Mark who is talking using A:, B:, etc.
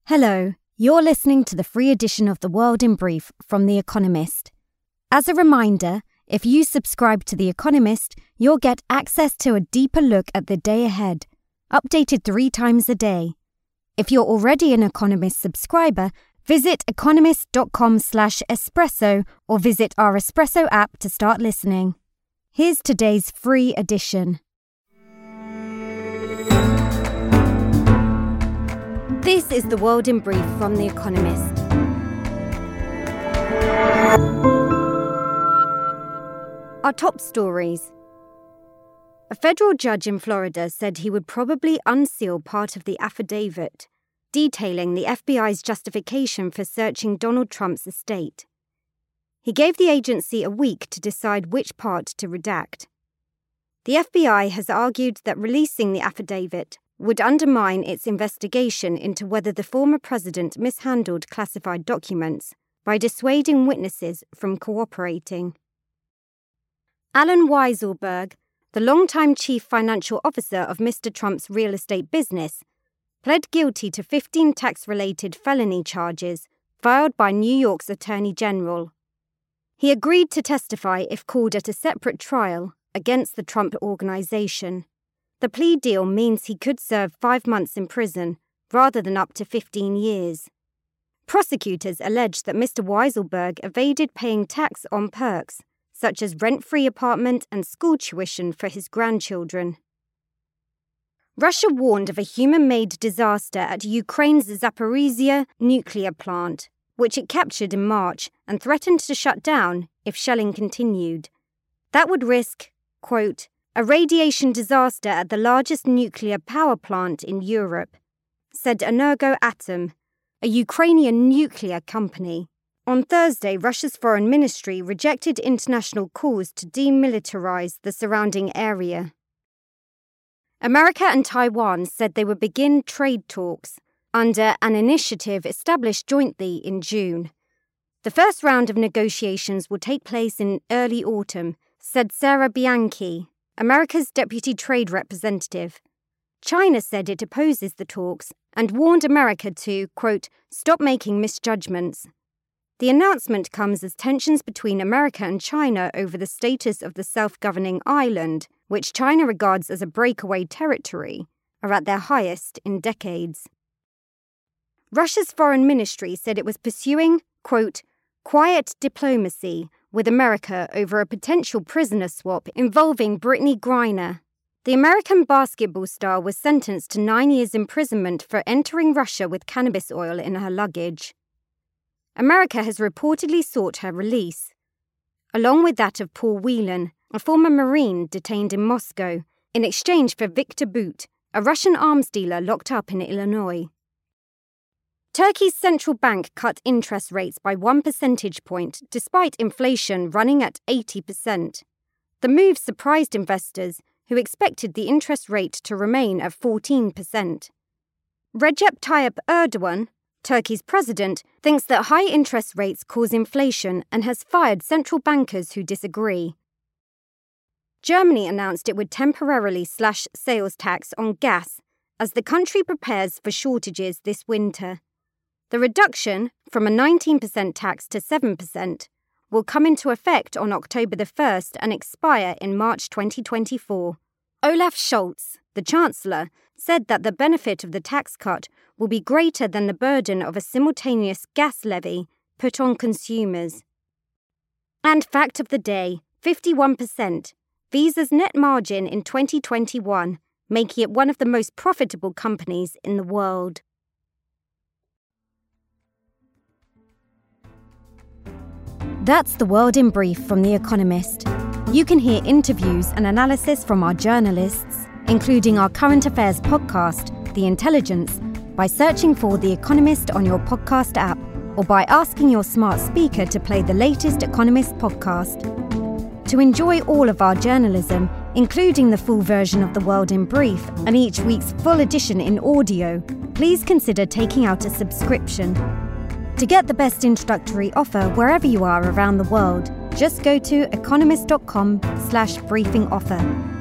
A: Hello, you're listening to the free edition of The World in Brief from The Economist. As a reminder, if you subscribe to The Economist, you'll get access to a deeper look at the day ahead, updated 3 times a day. If you're already an Economist subscriber, visit economist.com/espresso or visit our Espresso app to start listening. Here's today's free edition. This is The World in Brief from The Economist. Our top stories. A federal judge in Florida said he would probably unseal part of the affidavit detailing the FBI's justification for searching Donald Trump's estate. He gave the agency a week to decide which part to redact. The FBI has argued that releasing the affidavit would undermine its investigation into whether the former president mishandled classified documents by dissuading witnesses from cooperating. Allen Weisselberg, the longtime chief financial officer of Mr. Trump's real estate business, pled guilty to 15 tax-related felony charges filed by New York's Attorney General. He agreed to testify if called at a separate trial against the Trump Organization. The plea deal means he could serve 5 months in prison rather than up to 15 years. Prosecutors allege that Mr. Weisselberg evaded paying tax on perks, such as rent-free apartment and school tuition for his grandchildren. Russia warned of a human-made disaster at Ukraine's Zaporizhzhia nuclear plant, which it captured in March and threatened to shut down if shelling continued. That would risk, quote, a radiation disaster at the largest nuclear power plant in Europe, said Energoatom, a Ukrainian nuclear company. On Thursday, Russia's foreign ministry rejected international calls to demilitarize the surrounding area. America and Taiwan said they would begin trade talks under an initiative established jointly in June. The first round of negotiations will take place in early autumn, said Sarah Bianchi, America's deputy trade representative. China said it opposes the talks and warned America to, quote, stop making misjudgments. The announcement comes as tensions between America and China over the status of the self-governing island, which China regards as a breakaway territory, are at their highest in decades. Russia's foreign ministry said it was pursuing, quote, quiet diplomacy with America over a potential prisoner swap involving Brittany Griner. The American basketball star was sentenced to 9 years imprisonment for entering Russia with cannabis oil in her luggage. America has reportedly sought her release, along with that of Paul Whelan, a former Marine detained in Moscow, in exchange for Victor Bout, a Russian arms dealer locked up in Illinois. Turkey's central bank cut interest rates by 1 percentage point despite inflation running at 80%. The move surprised investors who expected the interest rate to remain at 14%. Recep Tayyip Erdogan, Turkey's president, thinks that high interest rates cause inflation and has fired central bankers who disagree. Germany announced it would temporarily slash sales tax on gas as the country prepares for shortages this winter. The reduction from a 19% tax to 7% will come into effect on October the 1st and expire in March 2024. Olaf Scholz, the Chancellor, said that the benefit of the tax cut will be greater than the burden of a simultaneous gas levy put on consumers. And fact of the day, 51%, Visa's net margin in 2021, making it one of the most profitable companies in the world. That's The World in Brief from The Economist. You can hear interviews and analysis from our journalists, including our current affairs podcast, The Intelligence, by searching for The Economist on your podcast app or by asking your smart speaker to play the latest Economist podcast. To enjoy all of our journalism, including the full version of The World in Brief and each week's full edition in audio, please consider taking out a subscription. To get the best introductory offer wherever you are around the world, just go to economist.com/briefing offer.